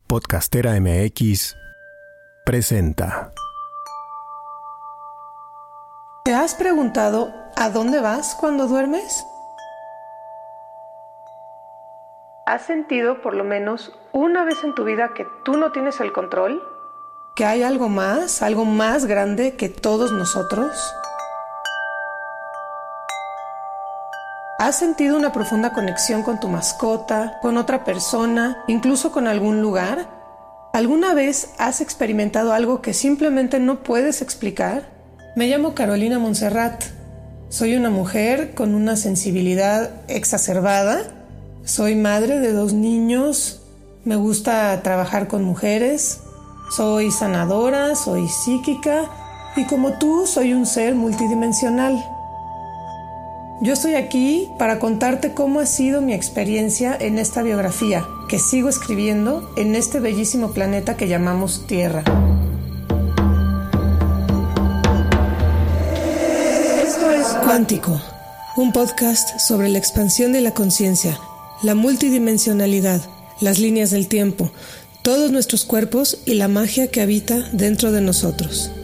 Podcastera MX presenta. ¿Te has preguntado a dónde vas cuando duermes? ¿Has sentido por lo menos una vez en tu vida que tú no tienes el control? ¿Que hay algo más grande que todos nosotros? ¿Has sentido una profunda conexión con tu mascota, con otra persona, incluso con algún lugar? ¿Alguna vez has experimentado algo que simplemente no puedes explicar? Me llamo Carolina Montserrat. Soy una mujer con una sensibilidad exacerbada. Soy madre de 2 niños. Me gusta trabajar con mujeres. Soy sanadora, soy psíquica y como tú soy un ser multidimensional. Yo estoy aquí para contarte cómo ha sido mi experiencia en esta biografía que sigo escribiendo en este bellísimo planeta que llamamos Tierra. Esto es Cuántico, un podcast sobre la expansión de la conciencia, la multidimensionalidad, las líneas del tiempo, todos nuestros cuerpos y la magia que habita dentro de nosotros.